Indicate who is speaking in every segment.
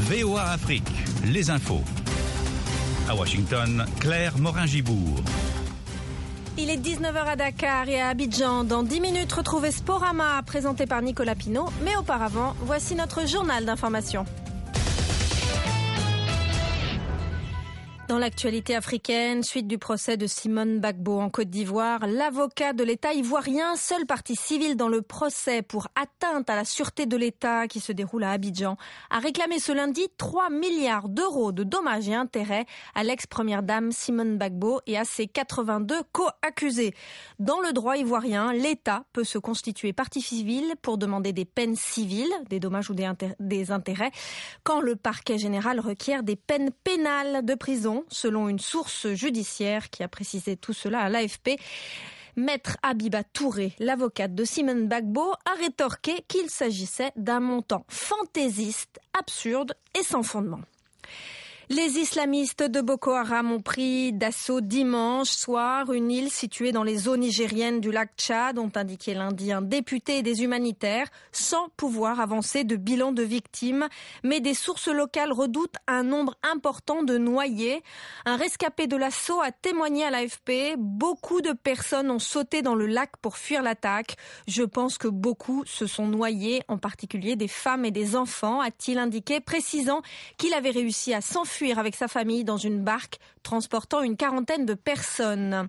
Speaker 1: VOA Afrique, les infos. À Washington, Claire Morin-Gibourg.
Speaker 2: Il est 19h à Dakar et à Abidjan. Dans 10 minutes, retrouvez Sporama, présenté par Nicolas Pinault. Mais auparavant, voici notre journal d'information. Dans l'actualité africaine, suite du procès de Simone Gbagbo en Côte d'Ivoire, l'avocat de l'État ivoirien, seule partie civile dans le procès pour atteinte à la sûreté de l'État qui se déroule à Abidjan, a réclamé ce lundi 3 milliards d'euros de dommages et intérêts à l'ex-première dame Simone Gbagbo et à ses 82 co-accusés. Dans le droit ivoirien, l'État peut se constituer partie civile pour demander des peines civiles, des dommages ou des intérêts, quand le parquet général requiert des peines pénales de prison, selon une source judiciaire qui a précisé tout cela à l'AFP. Maître Abiba Touré, l'avocate de Simone Gbagbo, a rétorqué qu'il s'agissait d'un montant fantaisiste, absurde et sans fondement. Les islamistes de Boko Haram ont pris d'assaut dimanche soir une île située dans les zones nigériennes du lac Tchad, ont indiqué lundi un député et des humanitaires, sans pouvoir avancer de bilan de victimes. Mais des sources locales redoutent un nombre important de noyés. Un rescapé de l'assaut a témoigné à l'AFP. Beaucoup de personnes ont sauté dans le lac pour fuir l'attaque. Je pense que beaucoup se sont noyés, en particulier des femmes et des enfants, a-t-il indiqué, précisant qu'il avait réussi à s'enfuir avec sa famille dans une barque transportant une quarantaine de personnes.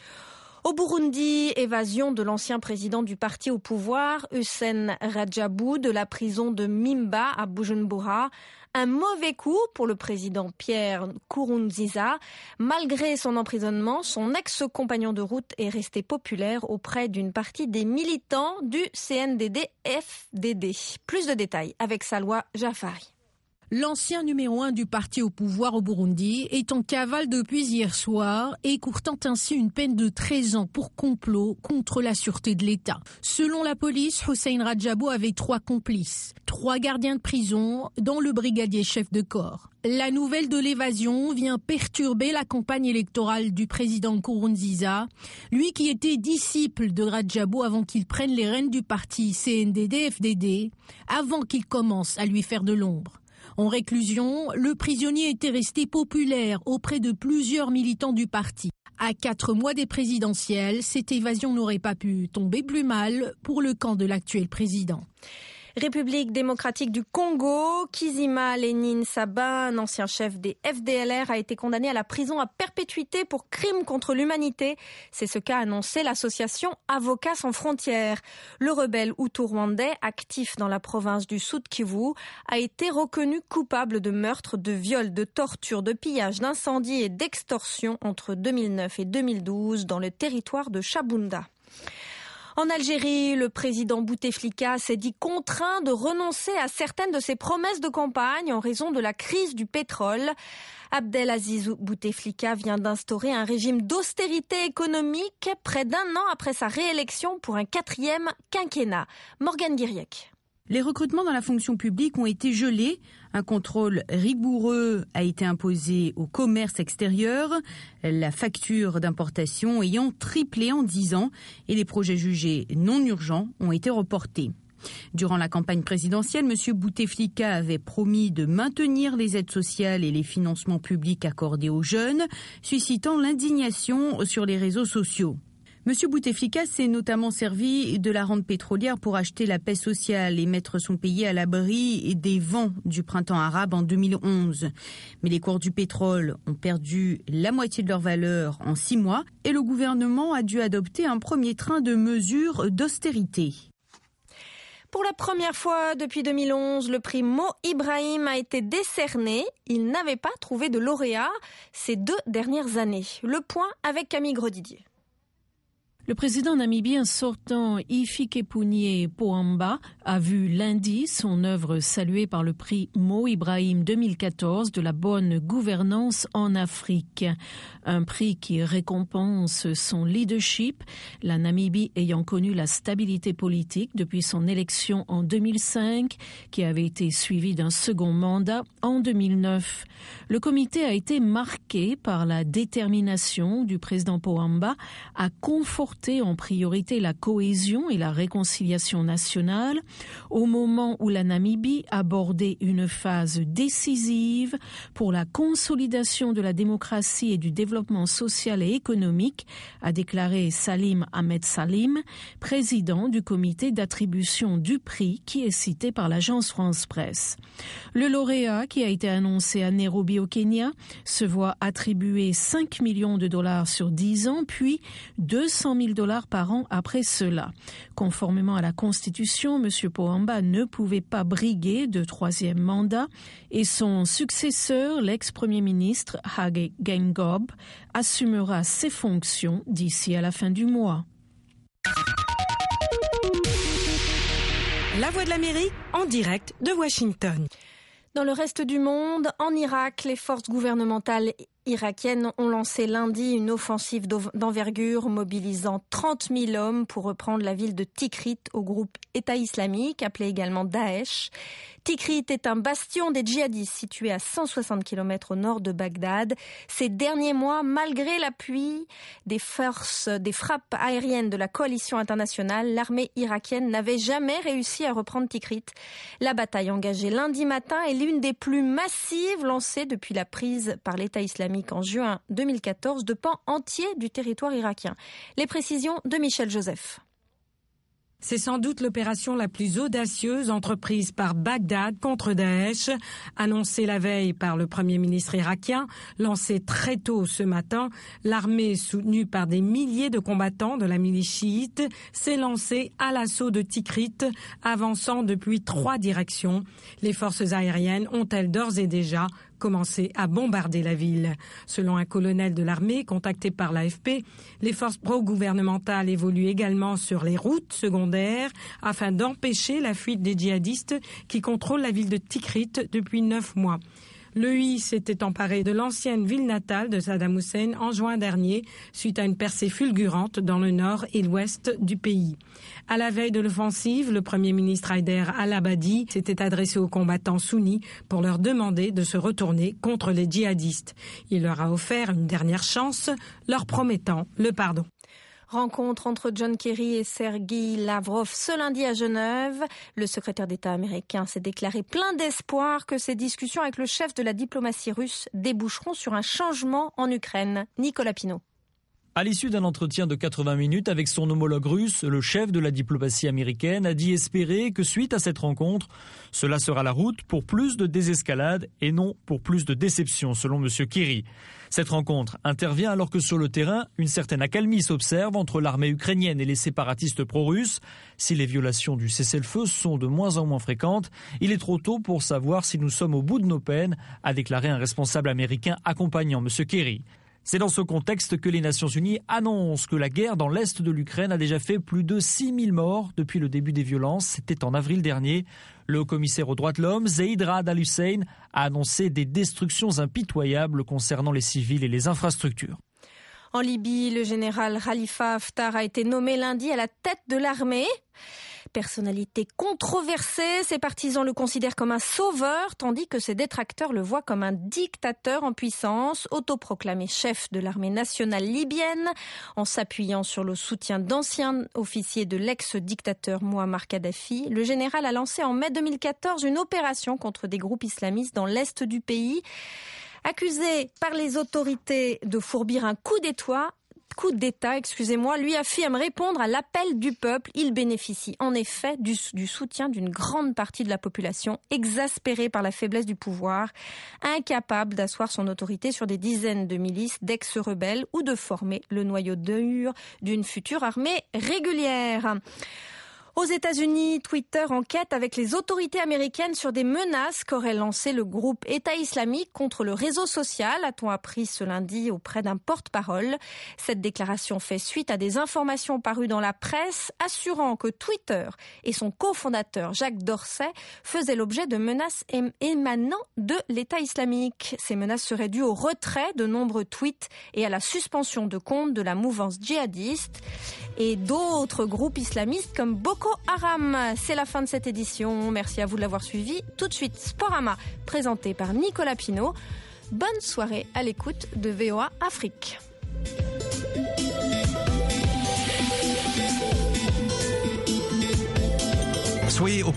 Speaker 2: Au Burundi, évasion de l'ancien président du parti au pouvoir, Hussein Radjabou, de la prison de Mimba à Bujumbura. Un mauvais coup pour le président Pierre Nkurunziza. Malgré son emprisonnement, son ex-compagnon de route est resté populaire auprès d'une partie des militants du CNDD-FDD. Plus de détails avec Salwa Jafari.
Speaker 3: L'ancien numéro 1 du parti au pouvoir au Burundi est en cavale depuis hier soir, écourtant ainsi une peine de 13 ans pour complot contre la sûreté de l'État. Selon la police, Hussein Radjabou avait 3 complices, 3 gardiens de prison, dont le brigadier chef de corps. La nouvelle de l'évasion vient perturber la campagne électorale du président Nkurunziza, lui qui était disciple de Radjabou avant qu'il prenne les rênes du parti CNDD-FDD, avant qu'il commence à lui faire de l'ombre. En réclusion, le prisonnier était resté populaire auprès de plusieurs militants du parti. À 4 mois des présidentielles, cette évasion n'aurait pas pu tomber plus mal pour le camp de l'actuel président.
Speaker 2: République démocratique du Congo, Kizima Lénine Saba, un ancien chef des FDLR, a été condamné à la prison à perpétuité pour crime contre l'humanité. C'est ce qu'a annoncé l'association Avocats sans frontières. Le rebelle hutu-rwandais, actif dans la province du Sud-Kivu, a été reconnu coupable de meurtre, de viol, de torture, de pillage, d'incendie et d'extorsion entre 2009 et 2012 dans le territoire de Chabunda. En Algérie, le président Bouteflika s'est dit contraint de renoncer à certaines de ses promesses de campagne en raison de la crise du pétrole. Abdelaziz Bouteflika vient d'instaurer un régime d'austérité économique près d'1 an après sa réélection pour un 4e quinquennat. Morgane Guiriec.
Speaker 4: Les recrutements dans la fonction publique ont été gelés. Un contrôle rigoureux a été imposé au commerce extérieur, la facture d'importation ayant triplé en 10 ans et les projets jugés non urgents ont été reportés. Durant la campagne présidentielle, M. Bouteflika avait promis de maintenir les aides sociales et les financements publics accordés aux jeunes, suscitant l'indignation sur les réseaux sociaux. M. Bouteflika s'est notamment servi de la rente pétrolière pour acheter la paix sociale et mettre son pays à l'abri des vents du printemps arabe en 2011. Mais les cours du pétrole ont perdu la moitié de leur valeur en 6 mois et le gouvernement a dû adopter un premier train de mesures d'austérité.
Speaker 2: Pour la première fois depuis 2011, le prix Mo Ibrahim a été décerné. Il n'avait pas trouvé de lauréat ces 2 dernières années. Le point avec Camille Gredidier.
Speaker 3: Le président namibien sortant Hifikepunye Pohamba a vu lundi son œuvre saluée par le prix Mo Ibrahim 2014 de la bonne gouvernance en Afrique. Un prix qui récompense son leadership, la Namibie ayant connu la stabilité politique depuis son élection en 2005, qui avait été suivie d'un second mandat en 2009. Le comité a été marqué par la détermination du président Pohamba à conforter porter en priorité la cohésion et la réconciliation nationale, au moment où la Namibie abordait une phase décisive pour la consolidation de la démocratie et du développement social et économique, a déclaré Salim Ahmed Salim, président du comité d'attribution du prix qui est cité par l'agence France Presse. Le lauréat, qui a été annoncé à Nairobi au Kenya, se voit attribuer 5 millions de dollars sur 10 ans, puis 200 000 dollars par an après cela. Conformément à la Constitution, M. Pohamba ne pouvait pas briguer de troisième mandat et son successeur, l'ex-premier ministre Hage Geingob, assumera ses fonctions d'ici à la fin du mois.
Speaker 5: La Voix de l'Amérique en direct de Washington.
Speaker 2: Dans le reste du monde, en Irak, les forces gouvernementales irakiennes ont lancé lundi une offensive d'envergure mobilisant 30 000 hommes pour reprendre la ville de Tikrit au groupe État islamique, appelé également Daesh. Tikrit est un bastion des djihadistes situé à 160 km au nord de Bagdad. Ces derniers mois, malgré l'appui des frappes aériennes de la coalition internationale, l'armée irakienne n'avait jamais réussi à reprendre Tikrit. La bataille engagée lundi matin est l'une des plus massives lancées depuis la prise par l'État islamique en juin 2014 de pans entiers du territoire irakien. Les précisions de Michel Joseph.
Speaker 5: C'est sans doute l'opération la plus audacieuse entreprise par Bagdad contre Daesh, annoncée la veille par le Premier ministre irakien, lancée très tôt ce matin. L'armée, soutenue par des milliers de combattants de la milice chiite, s'est lancée à l'assaut de Tikrit, avançant depuis 3 directions. Les forces aériennes ont-elles d'ores et déjà commencé à bombarder la ville. Selon un colonel de l'armée contacté par l'AFP, les forces pro-gouvernementales évoluent également sur les routes secondaires afin d'empêcher la fuite des djihadistes qui contrôlent la ville de Tikrit depuis 9 mois. L'EI s'était emparé de l'ancienne ville natale de Saddam Hussein en juin dernier, suite à une percée fulgurante dans le nord et l'ouest du pays. À la veille de l'offensive, le Premier ministre Haider al-Abadi s'était adressé aux combattants sunnis pour leur demander de se retourner contre les djihadistes. Il leur a offert une dernière chance, leur promettant le pardon.
Speaker 2: Rencontre entre John Kerry et Sergueï Lavrov ce lundi à Genève. Le secrétaire d'État américain s'est déclaré plein d'espoir que ces discussions avec le chef de la diplomatie russe déboucheront sur un changement en Ukraine. Nicolas Pinault.
Speaker 6: À l'issue d'un entretien de 80 minutes avec son homologue russe, le chef de la diplomatie américaine a dit espérer que suite à cette rencontre, cela sera la route pour plus de désescalade et non pour plus de déception, selon M. Kerry. Cette rencontre intervient alors que sur le terrain, une certaine accalmie s'observe entre l'armée ukrainienne et les séparatistes pro-russes. Si les violations du cessez-le-feu sont de moins en moins fréquentes, il est trop tôt pour savoir si nous sommes au bout de nos peines, a déclaré un responsable américain accompagnant M. Kerry. C'est dans ce contexte que les Nations Unies annoncent que la guerre dans l'est de l'Ukraine a déjà fait plus de 6 000 morts depuis le début des violences. C'était en avril dernier. Le haut-commissaire aux droits de l'homme, Zeid Ra'ad al-Hussein, a annoncé des destructions impitoyables concernant les civils et les infrastructures.
Speaker 2: En Libye, le général Khalifa Haftar a été nommé lundi à la tête de l'armée. Personnalité controversée, ses partisans le considèrent comme un sauveur, tandis que ses détracteurs le voient comme un dictateur en puissance, autoproclamé chef de l'armée nationale libyenne, en s'appuyant sur le soutien d'anciens officiers de l'ex-dictateur Mouammar Kadhafi. Le général a lancé en mai 2014 une opération contre des groupes islamistes dans l'est du pays. Accusé par les autorités de fourbir un coup d'État, lui affirme répondre à l'appel du peuple. Il bénéficie en effet du soutien d'une grande partie de la population, exaspérée par la faiblesse du pouvoir, incapable d'asseoir son autorité sur des dizaines de milices d'ex-rebelles ou de former le noyau dur d'une future armée régulière. Aux États-Unis, Twitter enquête avec les autorités américaines sur des menaces qu'aurait lancées le groupe État islamique contre le réseau social, a-t-on appris ce lundi auprès d'un porte-parole. Cette déclaration fait suite à des informations parues dans la presse assurant que Twitter et son cofondateur Jack Dorsey faisaient l'objet de menaces émanant de l'État islamique. Ces menaces seraient dues au retrait de nombreux tweets et à la suspension de comptes de la mouvance djihadiste et d'autres groupes islamistes comme Boko Haram. C'est la fin de cette édition. Merci à vous de l'avoir suivi. Tout de suite, Sporama, présenté par Nicolas Pinault. Bonne soirée à l'écoute de VOA Afrique.
Speaker 1: Soyez au